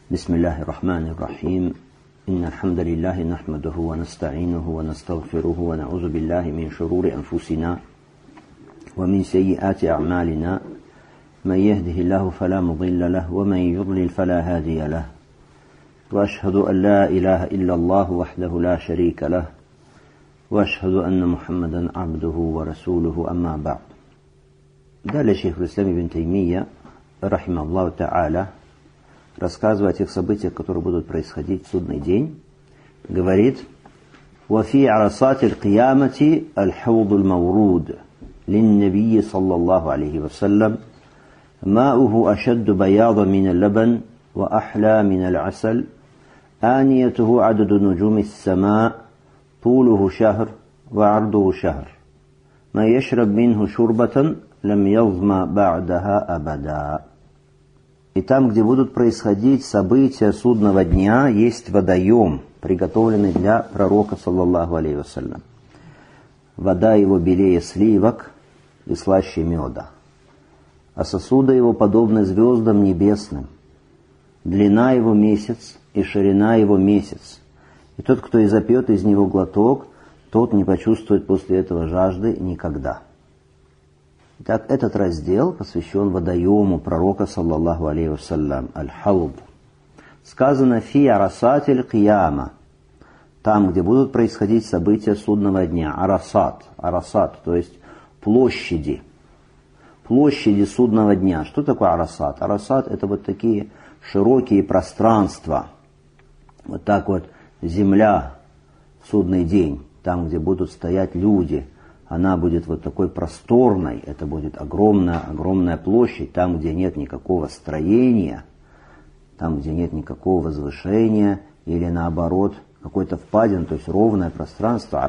بسم الله الرحمن الرحيم إن الحمد لله نحمده ونستعينه ونستغفره ونعوذ بالله من شرور أنفسنا ومن سيئات أعمالنا من يهده الله فلا مضل له ومن يضلل فلا هادي له وأشهد أن لا إله إلا الله وحده لا شريك له وأشهد أن محمدا عبده ورسوله أما بعد. Далее шейх al-Ислам ибн Таймия, рахимахуллаху та'аля, рассказывая о тех событиях, которые будут происходить в судный день, говорит: وفي عرصات القيامة الحوض المورود للنبي صلى الله عليه وسلم ماؤه أشد بياضا من اللبن وأحلى من العسل آنيته عدد نجوم السماء طوله شهر وعرضه شهر ما يشرب منه شربة لم يظمأ بعدها أبدا. И там, где будут происходить события судного дня, есть водоем, приготовленный для пророка, саллаллаху алейхи вассалям. Вода его белее сливок и слаще меда, а сосуды его подобны звездам небесным. Длина его месяц и ширина его месяц. И тот, кто и запьет из него глоток, тот не почувствует после этого жажды никогда. Итак, этот раздел посвящен водоему пророка, саллаллаху алейхи вассалям, аль-хауд. Сказано «фи арасатиль кияма», там, где будут происходить события судного дня. Арасат, то есть площади судного дня. Что такое арасат? Арасат — это вот такие широкие пространства. Вот так вот земля в судный день, там, где будут стоять люди, она будет вот такой просторной, это будет огромная площадь, там, где нет никакого строения, там, где нет никакого возвышения, или наоборот, какой-то впадин, то есть ровное пространство,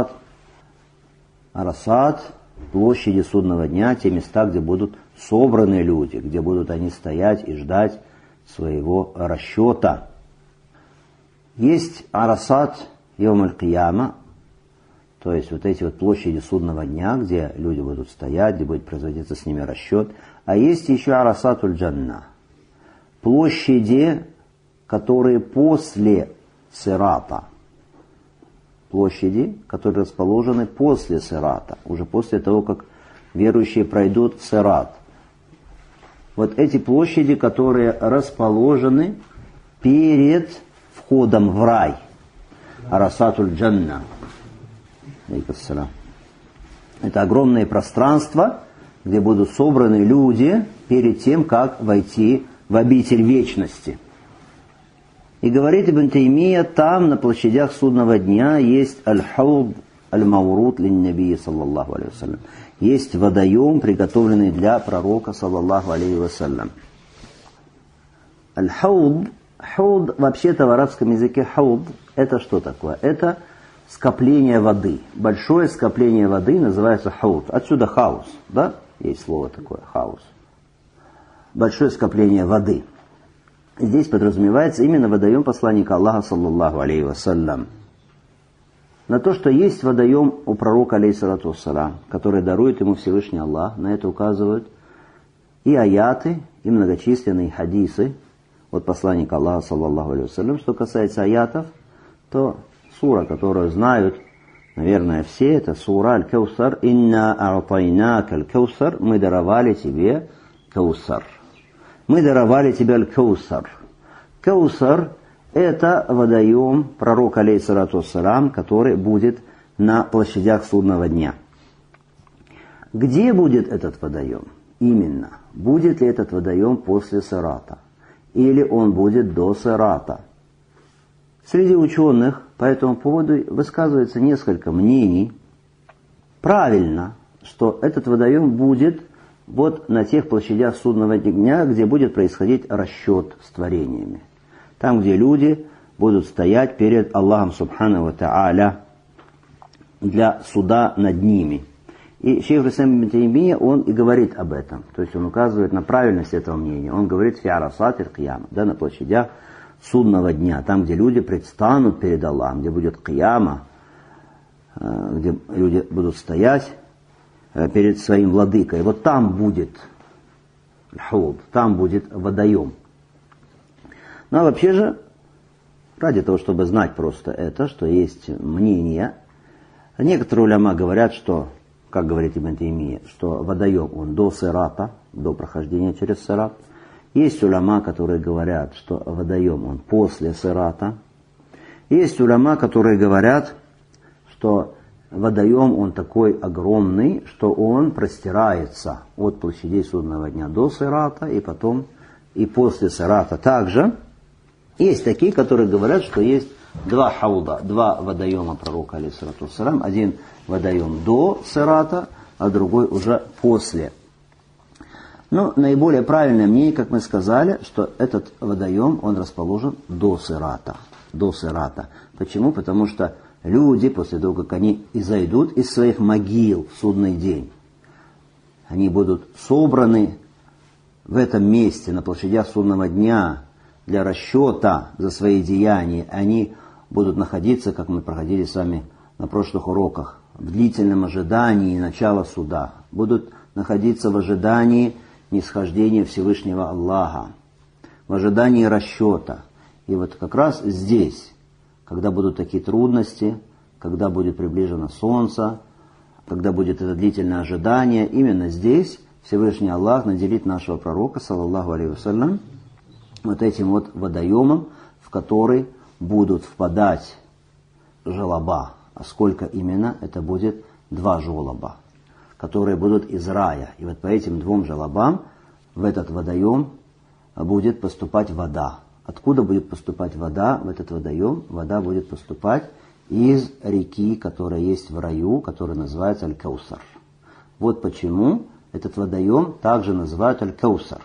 арасат, площади судного дня, те места, где будут собраны люди, где будут они стоять и ждать своего расчета. Есть арасат йом аль-кияма, то есть вот эти вот площади судного дня, где люди будут стоять, где будет производиться с ними расчет. А есть еще арасатуль джанна, площади, которые после сирата, площади, которые расположены после сирата, уже после того, как верующие пройдут сират. Вот эти площади, которые расположены перед входом в рай, арасатуль джанна. Это огромное пространство, где будут собраны люди перед тем, как войти в обитель вечности. И говорит Ибн Таймия, там на площадях судного дня есть аль-хауд аль-мауруд лин-наби саллаллаху алейхи вассалям. Есть водоем, приготовленный для пророка саллаллаху алейхи вассалям. Аль-хауд, вообще-то в арабском языке хауд, это что такое? Это скопление воды. Большое скопление воды называется хауд. Отсюда хаус, да? Есть слово такое, хаус. Большое скопление воды. Здесь подразумевается именно водоем посланника Аллаха, саллаллаху алейхи вассалям. На то, что есть водоем у пророка, алейхиссалату вассалям, который дарует ему Всевышний Аллах, на это указывают и аяты, и многочисленные хадисы от посланника Аллаха, саллаллаху алейхи вассалям. Что касается аятов, то сура, которую знают, наверное, все, это сура Аль-Каусар. «Инна а'тайнака аль-Каусар», мы даровали тебе Каусар. Мы даровали тебе Аль-Каусар. Каусар — это водоем пророка, алейхиссалату вассалям, который будет на площадях судного дня. Где будет этот водоем? Именно. Будет ли этот водоем после сирата? Или он будет до сирата? Среди ученых по этому поводу высказывается несколько мнений. Правильно, что этот водоем будет вот на тех площадях судного дня, где будет происходить расчет с творениями. Там, где люди будут стоять перед Аллахом субхану ва та'аля для суда над ними. И шейх ал-Ислам ибн Таймия, он и говорит об этом. То есть он указывает на правильность этого мнения. Он говорит «фи арасатиль кияма», да, на площадях судного дня, там, где люди предстанут перед Аллахом, где будет кияма, где люди будут стоять перед своим владыкой. Вот там будет хауд, там будет водоем. Ну а вообще же, ради того, чтобы знать просто это, что есть мнение, некоторые уляма говорят, что, как говорит Ибн Таймия, что водоем он до сирата, до прохождения через сират. Есть уляма, которые говорят, что водоем он после сирата. Есть уляма, которые говорят, что водоем он такой огромный, что он простирается от площадей судного дня до сирата, и потом и после сирата также. Есть такие, которые говорят, что есть два хауда, два водоема пророка, алейхиссалату вассалям. Один водоем до сирата, а другой уже после. Но наиболее правильное мнение, как мы сказали, что этот водоем, он расположен до сирата. До сирата. Почему? Потому что люди, после того, как они изойдут из своих могил в судный день, они будут собраны в этом месте, на площадях судного дня, для расчета за свои деяния. Они будут находиться, как мы проходили с вами на прошлых уроках, в длительном ожидании начала суда. Будут находиться в ожидании нисхождения Всевышнего Аллаха, в ожидании расчета. И вот как раз здесь, когда будут такие трудности, когда будет приближено солнце, когда будет это длительное ожидание, именно здесь Всевышний Аллах наделит нашего пророка, саллаллаху алейхи вассалям, вот этим вот водоемом, в который будут впадать желоба. А сколько именно? Это будет 2 желоба, которые будут из рая. И вот по этим 2 желобам в этот водоем будет поступать вода. Откуда будет поступать вода в этот водоем? Вода будет поступать из реки, которая есть в раю, которая называется Аль-Каусар. Вот почему этот водоем также называют Аль-Каусар.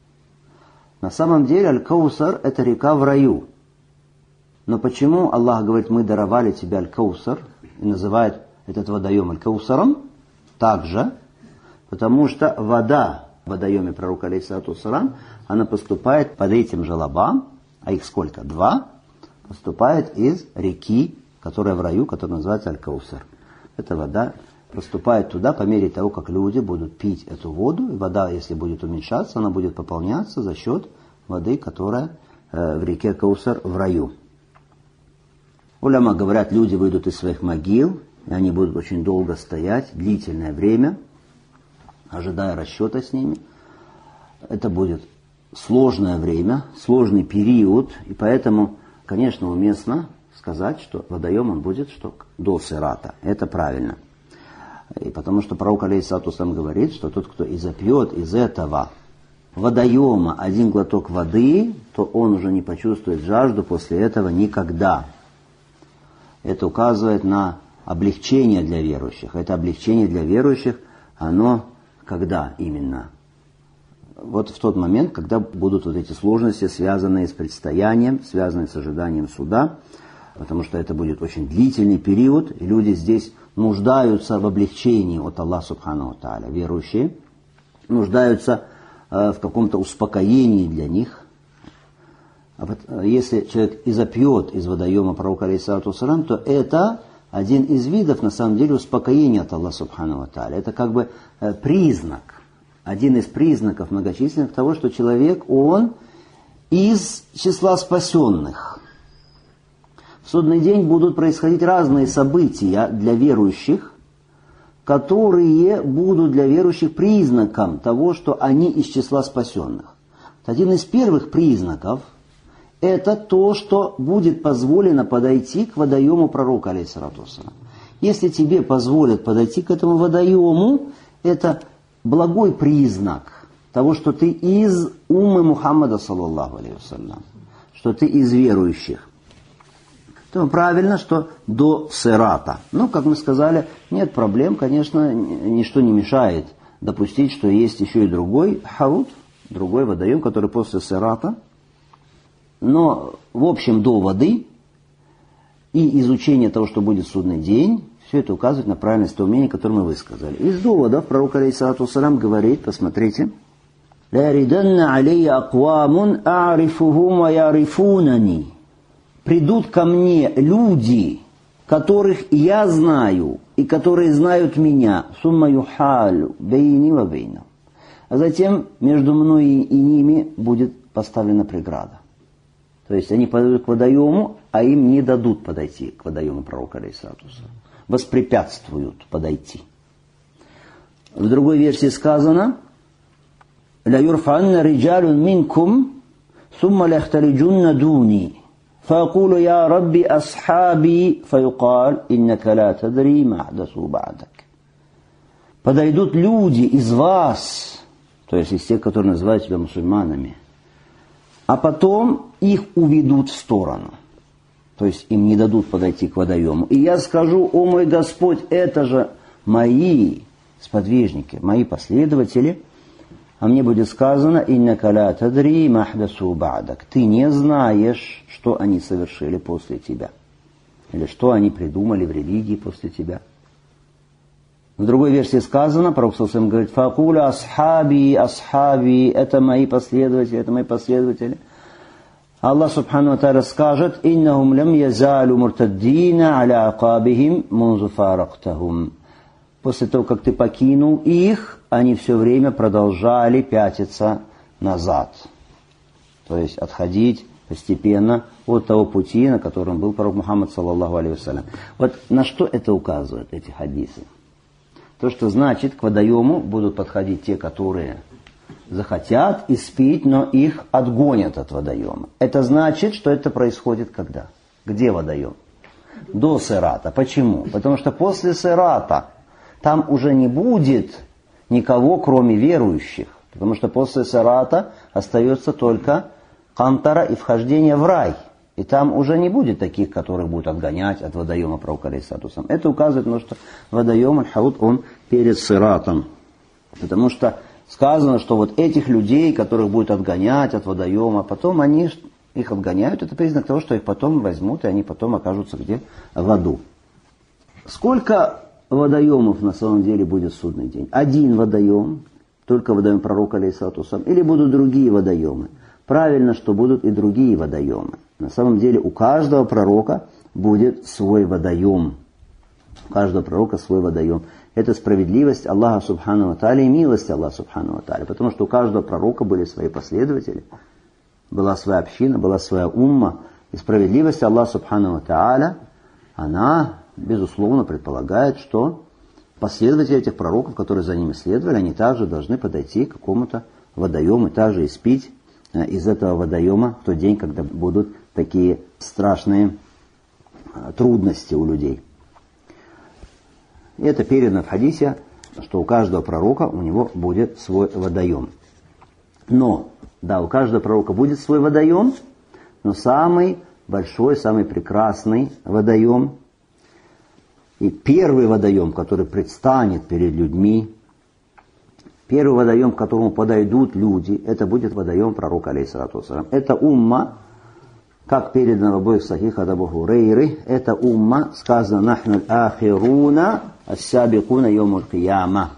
На самом деле Аль-Каусар – это река в раю. Но почему Аллах говорит, мы даровали тебе Аль-Каусар, и называет этот водоем Аль-Каусаром? Также, потому что вода в водоеме пророка, алейхиссалату вассалям, она поступает под этим желобам, а их сколько? 2, поступает из реки, которая в раю, которая называется Аль-Каусар. Эта вода поступает туда по мере того, как люди будут пить эту воду, и вода, если будет уменьшаться, она будет пополняться за счет воды, которая в реке Каусар в раю. Уляма говорят, люди выйдут из своих могил, и они будут очень долго стоять, длительное время, ожидая расчета с ними. Это будет сложное время, сложный период, и поэтому, конечно, уместно сказать, что водоем он будет что до сирата. Это правильно. И потому что пророк, алейхиссалату вассалям, говорит, что тот, кто и запьет из этого водоема 1 глоток воды, то он уже не почувствует жажду после этого никогда. Это указывает на облегчение для верующих. Это облегчение для верующих, оно когда именно? Вот в тот момент, когда будут вот эти сложности, связанные с предстоянием, связанные с ожиданием суда, потому что это будет очень длительный период, и люди здесь нуждаются в облегчении от Аллаха субхану ва тааля. Верующие нуждаются в каком-то успокоении для них. А вот если человек и запьет из водоема пророка, алейхиссалату вассалям, то это один из видов, на самом деле, успокоения от Аллаха субхану ва тааля. Это как бы признак, один из признаков многочисленных того, что человек, он из числа спасенных. В судный день будут происходить разные события для верующих, которые будут для верующих признаком того, что они из числа спасенных. Один из первых признаков – это то, что будет позволено подойти к водоему пророка, алейхиссалату вассалям. Если тебе позволят подойти к этому водоему, это благой признак того, что ты из уммы Мухаммада, саллаллаху алейхи вассалям, что ты из верующих. То правильно, что до сирата. Но, как мы сказали, нет проблем, конечно, ничто не мешает допустить, что есть еще и другой хауд, другой водоем, который после сирата. Но, в общем, до воды и изучение того, что будет в судный день, все это указывает на правильность того мнения, которое мы высказали. Из доводов пророк, алейхиссалату вассалям, говорит, посмотрите, «Ля риданна алейя аквамун а'рифухум ва ярифунани». Придут ко мне люди, которых я знаю, и которые знают меня, сумма юхалю бейни ва бейна. А затем между мной и ними будет поставлена преграда. То есть они подойдут к водоему, а им не дадут подойти к водоему пророка алейхиссалату вассалам. Воспрепятствуют подойти. В другой версии сказано: «Ля юрфанна риджалун минкум, сумма ляхталиджунна дуни, фаакулу я рабби асхаби, фаюкаль, иннака ла тадри махдасу ба'дак». Подойдут люди из вас, то есть из тех, которые называют себя мусульманами, а потом их уведут в сторону. То есть им не дадут подойти к водоему. И я скажу: о мой Господь, это же мои сподвижники, мои последователи. А мне будет сказано: иннака ла тадри махдасу ба'дак. Ты не знаешь, что они совершили после тебя. Или что они придумали в религии после тебя. В другой версии сказано, пророк саллаллаху алейхи ва саллям говорит: факуля асхаби, асхаби, это мои последователи, это мои последователи. Аллах субхану ва тааля скажет: иннахум лам язалу муртаддина аля акабихим мунзу фарактахум. После того, как ты покинул их, они все время продолжали пятиться назад. То есть отходить постепенно от того пути, на котором был пророк Мухаммад саллаллаху алейхи ва саллям. Вот на что это указывают эти хадисы? То, что значит, к водоему будут подходить те, которые захотят испить, но их отгонят от водоема. Это значит, что это происходит когда? Где водоем? До сирата. Почему? Потому что после сирата там уже не будет никого, кроме верующих. Потому что после сирата остается только кантара и вхождение в рай. И там уже не будет таких, которых будут отгонять от водоема пророка алейхиссалату вассалам. Это указывает на то, что водоем аль-Хауд, он перед сиратом. Потому что сказано, что вот этих людей, которых будут отгонять от водоема, потом они их отгоняют, это признак того, что их потом возьмут, и они потом окажутся где? В аду. Сколько водоемов на самом деле будет в судный день? Один водоем, только водоем пророка алейхиссалату вассалам, или будут другие водоемы? Правильно, что будут и другие водоемы. На самом деле у каждого пророка будет свой водоем. У каждого пророка свой водоем. Это справедливость Аллаха субхану ва тааля и милость Аллаха субхану ва тааля. Потому что у каждого пророка были свои последователи. Была своя община, была своя умма. И справедливость Аллаха субхану ва тааля, она, безусловно, предполагает, что последователи этих пророков, которые за ними следовали, они также должны подойти к какому-то водоему и также испить из этого водоема в тот день, когда будут такие страшные трудности у людей. И это передано в хадисе, что у каждого пророка у него будет свой водоем. Но, да, у каждого пророка будет свой водоем, но самый большой, самый прекрасный водоем и первый водоем, который предстанет перед людьми, первый водоем, к которому подойдут люди, это будет водоем пророка алейхиссалату вассалям. Это умма, как передано в обоих сахихах от Абу Хурейры, это умма, сказано: «Нахну ахируна ас-сабикуна йомуль кияма».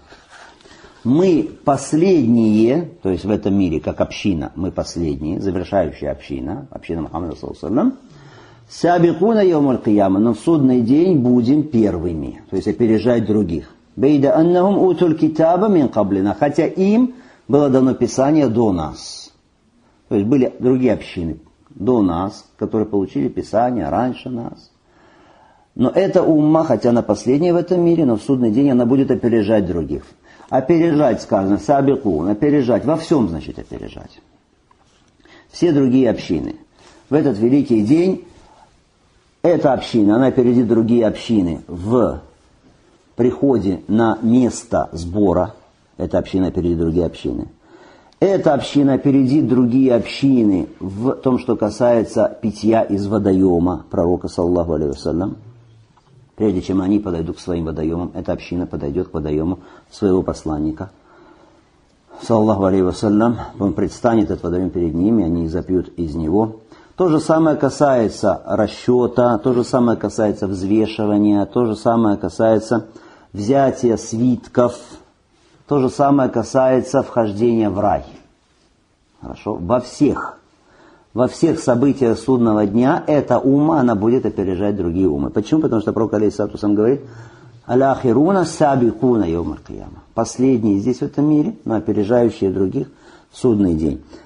Мы последние, то есть в этом мире, как община, мы последние, завершающая община, община Мухаммада саллаллаху алейхи ва саллям, сабикуна йомуль кияма, но в судный день будем первыми, то есть опережать других. Бейда аннахум утуль китаба мин каблина, хотя им было дано Писание до нас. То есть были другие общины до нас, которые получили Писание раньше нас. Но эта умма, хотя она последняя в этом мире, но в судный день она будет опережать других. Опережать, сказано, сабикун, опережать, во всем значит опережать. Все другие общины. В этот великий день эта община, она опередит другие общины в приходе на место сбора. Эта община опередит другие общины. Эта община опередит другие общины в том, что касается питья из водоема пророка саллаллаху алейхи ва саллям. Прежде чем они подойдут к своим водоемам, эта община подойдет к водоему своего посланника саллаллаху алейхи ва саллям. Он предстанет этот водоем перед ними, они запьют из него. То же самое касается расчета, то же самое касается взвешивания, то же самое касается взятия свитков, то же самое касается вхождения в рай. Хорошо? Во всех событиях судного дня эта умма, она будет опережать другие уммы. Почему? Потому что пророк алейхиссалату вассалям говорит: «Аляхируна сабикуна йомуль кияма». Последние здесь в этом мире, но опережающие других в судный день.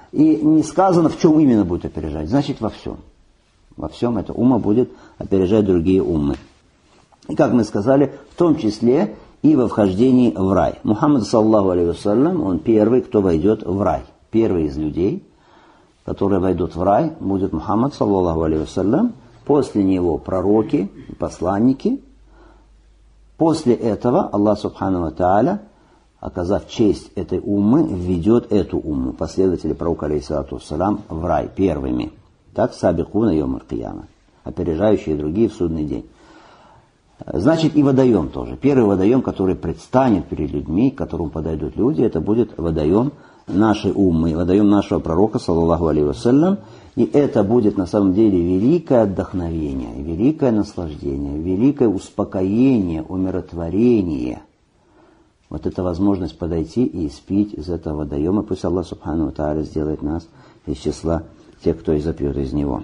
И не сказано, в чем именно будет опережать. Значит, во всем. Во всем эта умма будет опережать другие уммы. И как мы сказали, в том числе и во вхождении в рай. Мухаммад, саллаллаху алейхи вассалям, он первый, кто войдет в рай. Первый из людей, которые войдут в рай, будет Мухаммад, саллаллаху алейхи вассалям. После него пророки, посланники. После этого Аллах, субхану ва тааля, оказав честь этой уммы, введет эту умму, последователи пророка, алейхиссалату вассалям, в рай первыми. Так, сабикуна йом аль-кияма, опережающие другие в судный день. Значит, и водоем тоже. Первый водоем, который предстанет перед людьми, к которому подойдут люди, это будет водоем нашей уммы, водоем нашего пророка, саллаллаху алейхи вассалям. И это будет на самом деле великое вдохновение, великое наслаждение, великое успокоение, умиротворение. Вот эта возможность подойти и испить из этого водоема. Пусть Аллах субхану ва тааля сделает нас из числа тех, кто и запьет из него.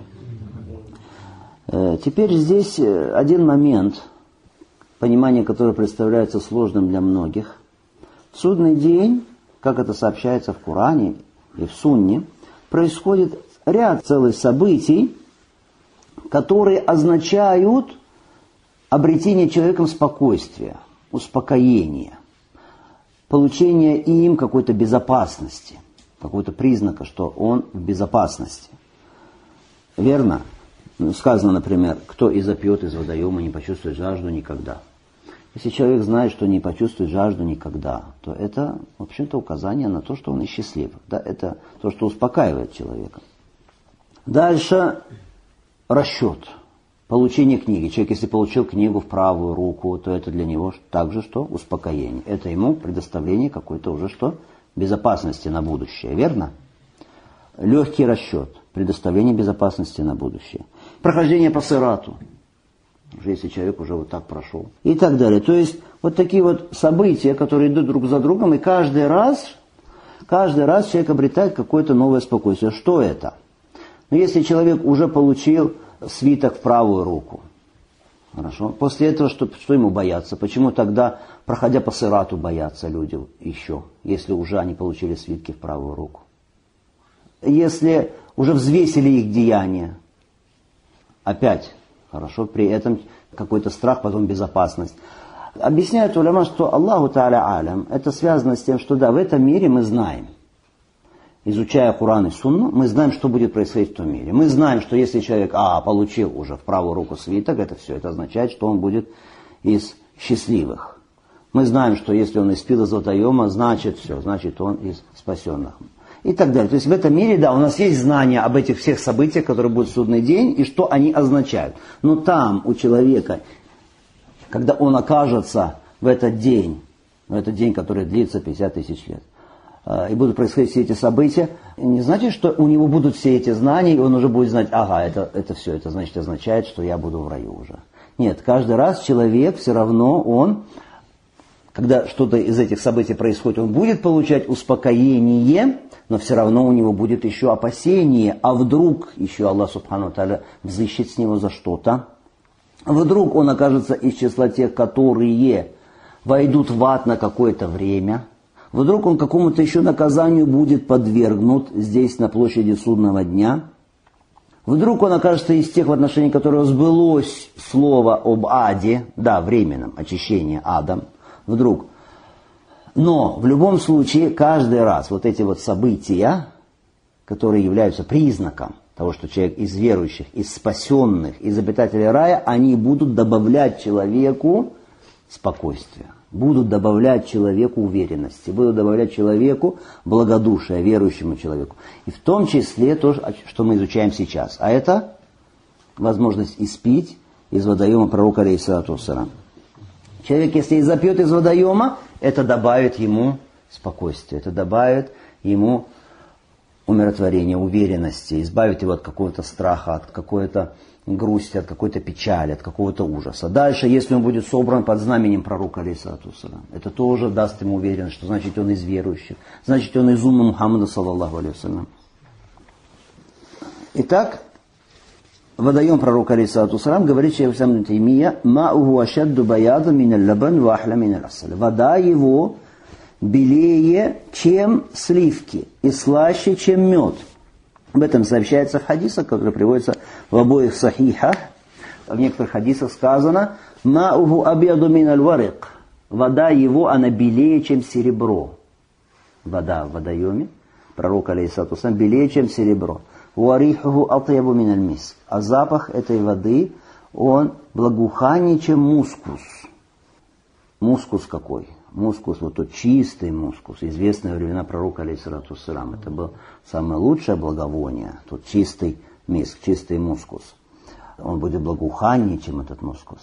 Теперь здесь один момент, понимание которого представляется сложным для многих. В судный день, как это сообщается в Коране и в Сунне, происходит ряд целых событий, которые означают обретение человеком спокойствия, успокоения, получение им какой-то безопасности, какого-то признака, что он в безопасности. Верно? Сказано, например, кто и запьет из водоема, не почувствует жажду никогда. Если человек знает, что не почувствует жажду никогда, то это, в общем-то, указание на то, что он и счастлив. Да? Это то, что успокаивает человека. Дальше расчет, получение книги. Человек, если получил книгу в правую руку, то это для него также что? Успокоение. Это ему предоставление какой-то уже что? Безопасности на будущее. Верно? Легкий расчет, предоставление безопасности на будущее. Прохождение по сирату. Уже если человек уже вот так прошел. И так далее. То есть вот такие вот события, которые идут друг за другом, и каждый раз человек обретает какое-то новое спокойствие. Что это? Но если человек уже получил свиток в правую руку, хорошо, после этого что ему бояться? Почему тогда, проходя по сирату, боятся люди еще, если уже они получили свитки в правую руку? Если уже взвесили их деяния, опять, хорошо, при этом какой-то страх, потом безопасность. Объясняют уляма, что Аллаху Тааля Алям, это связано с тем, что да, в этом мире мы знаем, изучая Коран и Сунну, мы знаем, что будет происходить в том мире. Мы знаем, что если человек получил уже в правую руку свиток, это все, это означает, что он будет из счастливых. Мы знаем, что если он испил из водоема, значит все, значит он из спасенных. И так далее. То есть в этом мире, да, у нас есть знания об этих всех событиях, которые будут в судный день, и что они означают. Но там у человека, когда он окажется в этот день, который длится 50 тысяч лет, и будут происходить все эти события, не значит, что у него будут все эти знания, и он уже будет знать, это все, это значит означает, что я буду в раю уже. Нет, каждый раз человек все равно, он, когда что-то из этих событий происходит, он будет получать успокоение, но все равно у него будет еще опасение, а вдруг еще Аллах Субхану ва Тааля взыщет с него за что-то, вдруг он окажется из числа тех, которые войдут в ад на какое-то время, вдруг он какому-то еще наказанию будет подвергнут здесь, на площади судного дня. Вдруг он окажется из тех, в отношении которых сбылось слово об аде, да, временном очищении адом. Вдруг. Но в любом случае, каждый раз вот эти вот события, которые являются признаком того, что человек из верующих, из спасенных, из обитателей рая, они будут добавлять человеку спокойствия. Будут добавлять человеку уверенности, будут добавлять человеку благодушия, верующему человеку. И в том числе то, что мы изучаем сейчас. А это возможность испить из водоема пророка, алейхиссалату вассалям. Человек, если и запьет из водоема, это добавит ему спокойствие, это добавит ему умиротворение, уверенности, избавит его от какого-то страха, от какой-то грусти, от какой-то печали, от какого-то ужаса. Дальше, если он будет собран под знаменем пророка, алейхиссалату вассалям, это тоже даст ему уверенность, что значит он из верующих, значит он из умма Мухаммада, саллаллаху алейхи вассалям. Итак, водоем пророка, алейхиссалату вассалям, говорит шейх ибн Таймия, «Ма'уху ашадду баяду минал лабан ва ахля минал асаль». Вода его белее, чем сливки, и слаще, чем мед. Об этом сообщается в хадисах, которые приводятся в обоих сахихах. В некоторых хадисах сказано «Ма'уху абьяду мин аль-варик». Вода его, она белее, чем серебро. Вода в водоеме, пророк алейхиссалату вассалям, белее, чем серебро. «Варихуху атьябу мин аль-миск». А запах этой воды, он благоуханнее, чем мускус. Мускус какой? Мускус, вот тот чистый мускус, известный во времена пророка алейхиссалату вассалям. Это было самое лучшее благовоние, тот чистый миск, чистый мускус. Он будет благоуханнее, чем этот мускус.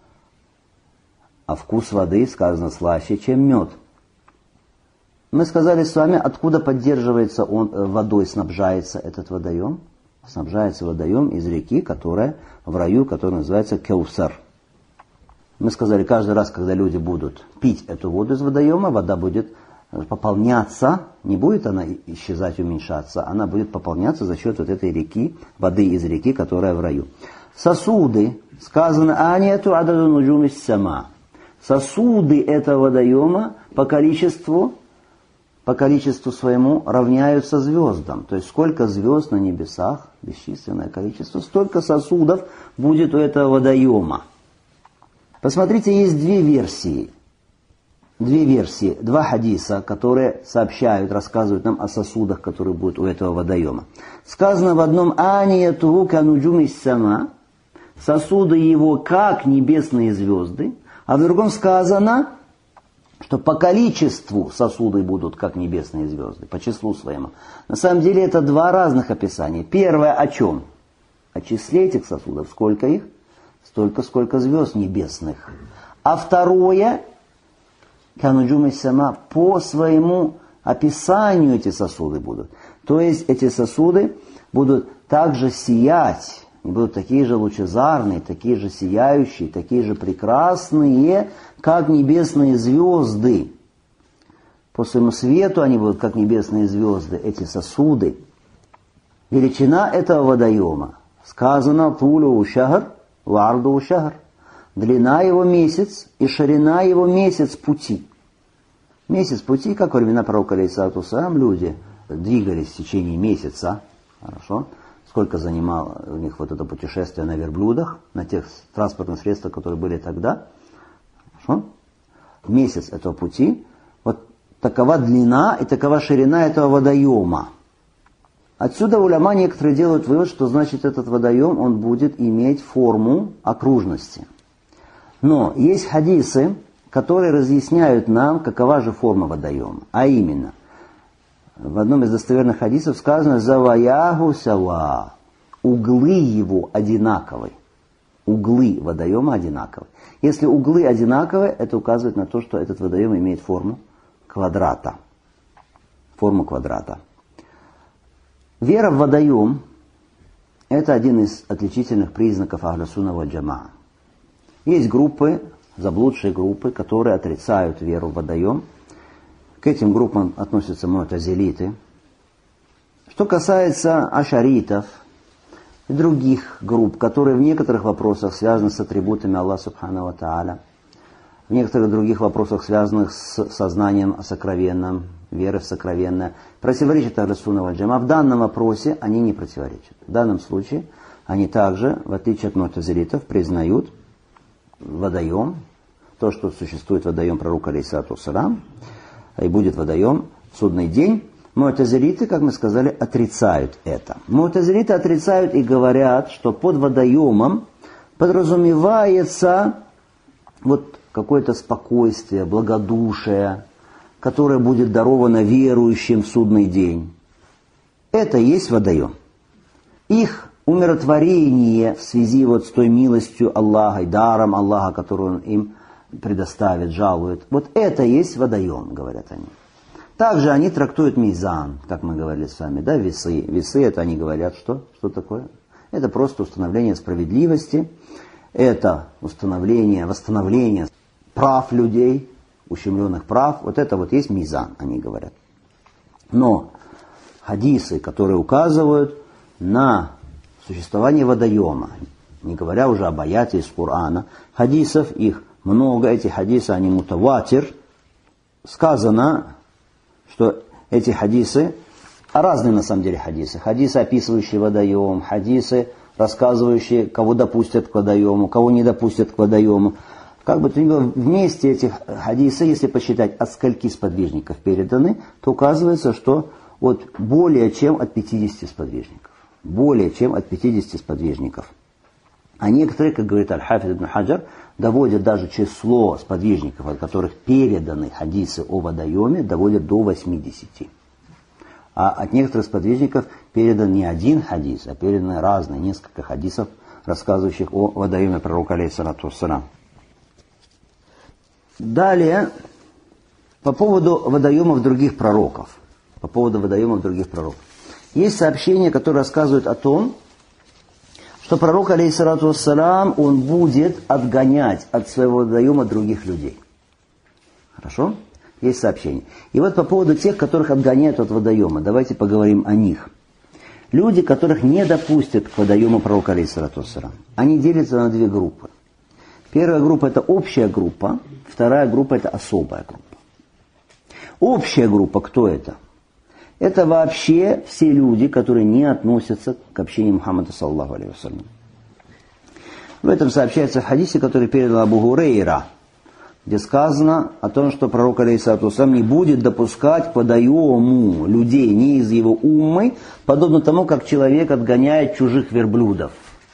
А вкус воды, сказано, слаще, чем мед. Мы сказали с вами, откуда поддерживается он, водой снабжается этот водоем. Снабжается водоем из реки, которая в раю, которая называется Каусар. Мы сказали, каждый раз, когда люди будут пить эту воду из водоема, вода будет пополняться, не будет она исчезать, уменьшаться, она будет пополняться за счет вот этой реки, воды из реки, которая в раю. Сосуды, сказано, анету ададу нуджуми сама. Сосуды этого водоема по количеству своему равняются звездам. То есть сколько звезд на небесах, бесчисленное количество, столько сосудов будет у этого водоема. Посмотрите, есть две версии, два хадиса, которые сообщают, рассказывают нам о сосудах, которые будут у этого водоема. Сказано в одном «Аниятуху кануджуми сама», сосуды его как небесные звезды, а в другом сказано, что по количеству сосуды будут как небесные звезды, по числу своему. На самом деле это два разных описания. Первое о чем? О числе этих сосудов. Сколько их? Столько, сколько звезд небесных. А второе, кануджуми сама, по своему описанию эти сосуды будут. То есть эти сосуды будут также сиять, будут такие же лучезарные, такие же сияющие, такие же прекрасные, как небесные звезды. По своему свету они будут как небесные звезды, эти сосуды. Величина этого водоема. Сказано «Тулю шахр, варду шахр». Длина его месяц и ширина его месяц пути. Месяц пути, как во времена пророка алейхиссалату вассалям, люди двигались в течение месяца. Хорошо. Сколько занимало у них вот это путешествие на верблюдах, на тех транспортных средствах, которые были тогда. Хорошо? Месяц этого пути. Вот такова длина и такова ширина этого водоема. Отсюда уляма некоторые делают вывод, что значит этот водоем, он будет иметь форму окружности. Но есть хадисы, которые разъясняют нам, какова же форма водоема. А именно, в одном из достоверных хадисов сказано «Заваяху сава». Углы его одинаковы. Углы водоема одинаковы. Если углы одинаковы, это указывает на то, что этот водоем имеет форму квадрата. Форму квадрата. Вера в водоем – это один из отличительных признаков Ахлю Сунна валь Джамаа. Есть группы, заблудшие группы, которые отрицают веру в водоем. К этим группам относятся му'тазилиты. Что касается ашаритов и других групп, которые в некоторых вопросах связаны с атрибутами Аллаха Субхану ва Тааля, в некоторых других вопросах, связанных с сознанием о сокровенном, верой в сокровенное, противоречат Ахлю Сунна валь Джамаа. В данном вопросе они не противоречат. В данном случае они также, в отличие от му'тазилитов, признают водоем, то, что существует водоем пророка алейхиссалату вассалям, и будет водоем в судный день. Му'тазилиты, как мы сказали, отрицают это. Му'тазилиты отрицают и говорят, что под водоемом подразумевается вот какое-то спокойствие, благодушие, которое будет даровано верующим в судный день. Это и есть водоем. Их умиротворение в связи вот с той милостью Аллаха и даром Аллаха, который Он им предоставит, жалует. Вот это и есть водоем, говорят они. Также они трактуют мизан, как мы говорили с вами, да, весы. Весы, это они говорят, что такое? Это просто установление справедливости, это восстановление прав людей, ущемленных прав. Вот это вот есть мизан, они говорят. Но хадисы, которые указывают на существование водоема, не говоря уже об аяте из Корана, хадисов их много, эти хадисы, они мутаватир, сказано, что эти хадисы, разные на самом деле хадисы. Хадисы, описывающие водоем, хадисы, рассказывающие, кого допустят к водоему, кого не допустят к водоему. Как бы то ни было, вместе этих хадисы, если посчитать, от скольки сподвижников переданы, то указывается, что от более чем от 50 сподвижников. Более чем от 50 сподвижников. А некоторые, как говорит Аль-Хафиз ибн Хаджар, доводят даже число сподвижников, от которых переданы хадисы о водоеме, доводят до 80. А от некоторых сподвижников передан не один хадис, а переданы разные, несколько хадисов, рассказывающих о водоеме пророка алейхиссалату вассалям. Далее, по поводу водоемов других пророков. По поводу водоемов других пророков. Есть сообщения, которые рассказывают о том, что пророк, алейхиссалату вассалям, он будет отгонять от своего водоема других людей. Хорошо? Есть сообщения. И вот по поводу тех, которых отгоняют от водоема, давайте поговорим о них. Люди, которых не допустят к водоему пророка, алейхиссалату вассалям, они делятся на две группы. Первая группа – это общая группа, вторая группа – это особая группа. Общая группа, кто это? Это вообще все люди, которые не относятся к общению Мухаммада, саллаллаху алейхи вассалям. В этом сообщается в хадисе, который передал Абу Хурейра, где сказано о том, что пророк, алейхиссалату вассалям, не будет допускать к водоему людей не из его уммы, подобно тому, как человек отгоняет чужих верблюдов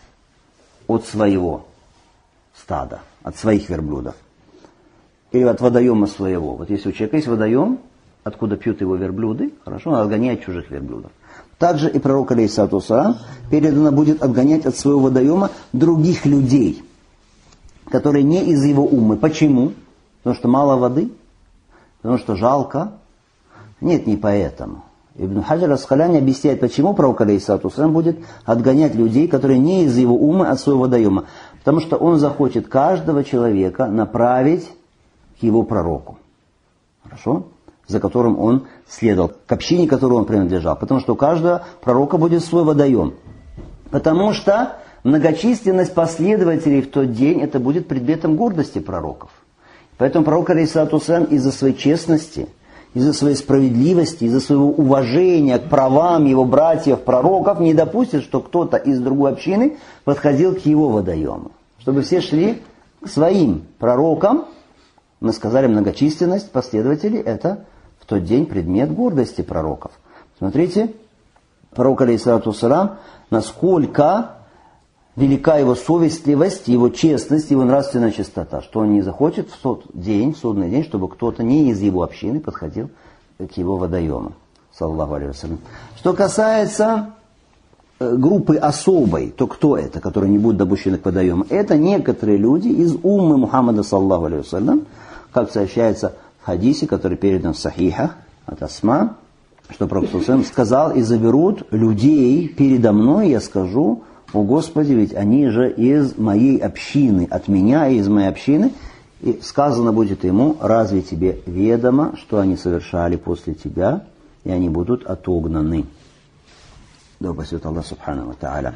от своего стада, от своих верблюдов. Или от водоема своего. Вот если у человека есть водоем, откуда пьют его верблюды, хорошо, он отгоняет чужих верблюдов. Также и пророк, алейхиссалату вассалям, передано будет отгонять от своего водоема других людей, которые не из его уммы. Почему? Потому что мало воды? Потому что жалко? Нет, не поэтому. Ибн Хаджар ас-Скаляни объясняет, почему пророк, алейхиссалату вассалям, будет отгонять людей, которые не из его уммы, от своего водоема. Потому что он захочет каждого человека направить к его пророку. Хорошо? За которым он следовал, к общине, которой он принадлежал. Потому что у каждого пророка будет свой водоем. Потому что многочисленность последователей в тот день, это будет предметом гордости пророков. Поэтому пророк, алейхиссалату вассалям, из-за своей честности, из-за своей справедливости, из-за своего уважения к правам его братьев-пророков не допустит, что кто-то из другой общины подходил к его водоему. Чтобы все шли к своим пророкам. Мы сказали, многочисленность последователей – это в тот день предмет гордости пророков. Смотрите, пророк, алейхиссалату вассалям, насколько велика его совестливость, его честность, его нравственная чистота, что он не захочет в тот день, в судный день, чтобы кто-то не из его общины подходил к его водоему. Саллаллаху алейхи вассалям. Что касается группы особой, то кто это, которые не будут допущены к водоему? Это некоторые люди из уммы Мухаммада, саллаллаху алейхи вассалям, как сообщается в хадисе, который передан в сахихах от Асма, что пророк сказал: и заберут людей передо мной, я скажу: о Господи, ведь они же из моей общины, от меня и из моей общины. И сказано будет ему: разве тебе ведомо, что они совершали после тебя, и они будут отогнаны. Да упасет Аллах субхану ва тааля.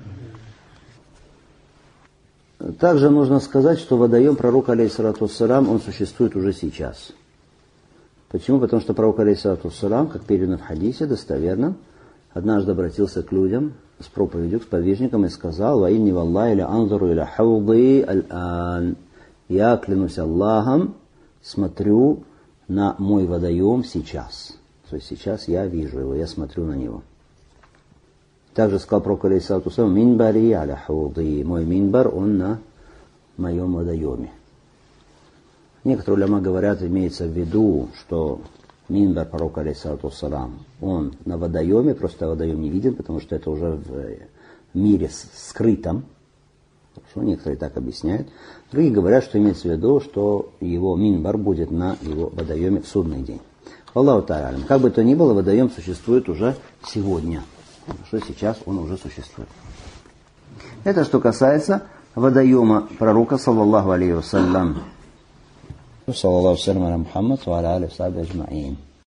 Также нужно сказать, что водоем пророка, алейхиссалату вассалям, он существует уже сейчас. Почему? Потому что пророк, алейхиссалату вассалям, как передано в хадисе достоверно, однажды обратился к людям с проповедью, к сподвижникам и сказал: «Ва инни валлахи ля анзуру иля хауди аль-ан». Я клянусь Аллахом, смотрю на мой водоем сейчас. То есть сейчас я вижу его, я смотрю на него. Также сказал пророк, алейхиссалату вассалям: «Минбари аля хауди». Мой минбар, он на моем водоеме. Некоторые уляма говорят, имеется в виду, что минбар пророка, алейхиссалату вассалям, он на водоеме, просто водоем не виден, потому что это уже в мире скрытом. Хорошо, некоторые так объясняют. Другие говорят, что имеется в виду, что его минбар будет на его водоеме в судный день. Аллаху та'аля. Как бы то ни было, водоем существует уже сегодня. Что сейчас он уже существует. Это что касается водоема пророка, саллаллаху алейхи вассалям. Саллаллаху алейхи ва Мухаммад ва аля алихи ва сахбихи аджмаин.